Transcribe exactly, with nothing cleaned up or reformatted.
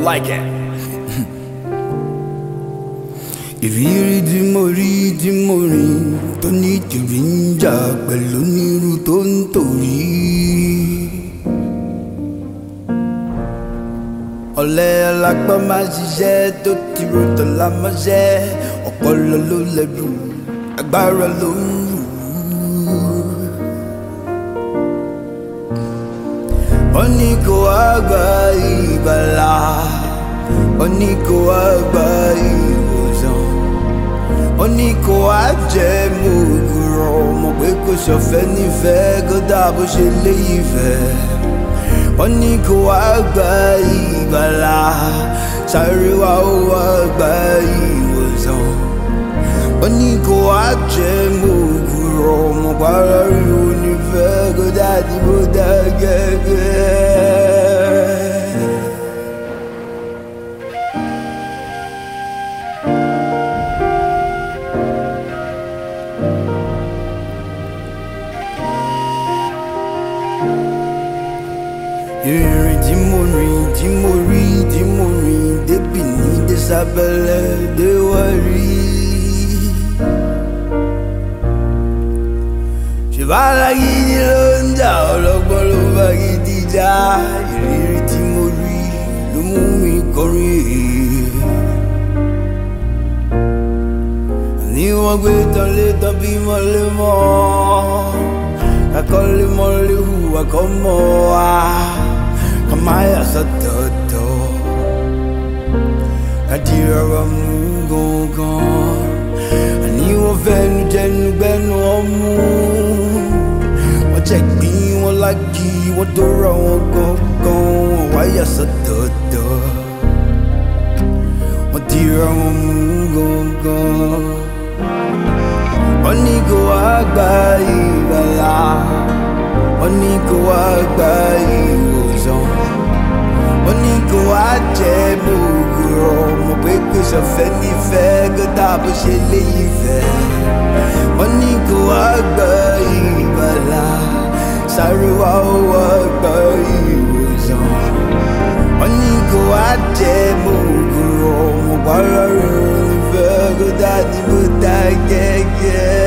like it. Ìrírí tí mo rí tí mo rìn tó ní tìrì ń jà pẹ̀lú onírú tó ń tòrí. Ọ̀lẹ alápá máa ṣiṣẹ́ tó ti rò tọ́lá mọ́ṣẹ́, ọpọlọ ló lẹ́rù agbára ló ń rù. Wọ́n ní kó wá gba ìgbàlà, wọ́n ní kó wá gba ìwòsàn, wọ́n ní kó wá jẹ́ mògùrọ̀, mọ̀ pé kò ṣọ̀fẹ́ nífẹ̀ẹ́ kó dà bó ṣe léyìí fẹ́. Wọ́n ní kó wá gba ìgbàlà, sáré wá ó wá gba ìwòsàn, wọ́n ní kó wá jẹ́ mògùrọ̀, mọ̀ pàrọ̀ rí onífẹ̀ẹ́ kó dà dìbò dá gẹ́gẹ́. Ìrìn tí mo rìn tí mo rí tí mo rìn débì ní désàbẹ̀lẹ̀ déwárí. Ṣèbára gidi ló ń jà, ọlọ́gbọ́n ló bá gidi jà. Ìrírí tí mo rí ló mú mi kọrin èyí. Ní wọ́n gbé tán lé tán bí mọ́lé mọ́, kakọ́lé mọ́lé hùwà kọ́ mọ́ wa. Kamaya satoto Adira ramugongon Ani wọ́n fẹ́nu jẹnu gbẹ́nu ọmú. Wọ́n jẹ́ gbín wọn lági, wọ́n dóra wọn gangan. Wọ́n wáyà satoto Wọ́n dira wọn mú gangan. Wọ́n ní kó wá gba ìgbàlà, wọ́n ní kó wá gba ìwòsàn, wọ́n ní kó wá jẹ́ mògùrọ̀, mọ̀ pé kò ṣọ̀fẹ́ nífẹ̀ẹ́ kó dà bó ṣe léyìí fẹ́. Wọ́n ní kó wá gba ìgbàlà, sáré wá ó wá gba ìwòsàn, wọ́n ní kó wá jẹ́ mògùrọ̀, mọ̀ pàrọ̀ rí onífẹ̀ẹ́ kó dà dìbò dá gẹ́gẹ́.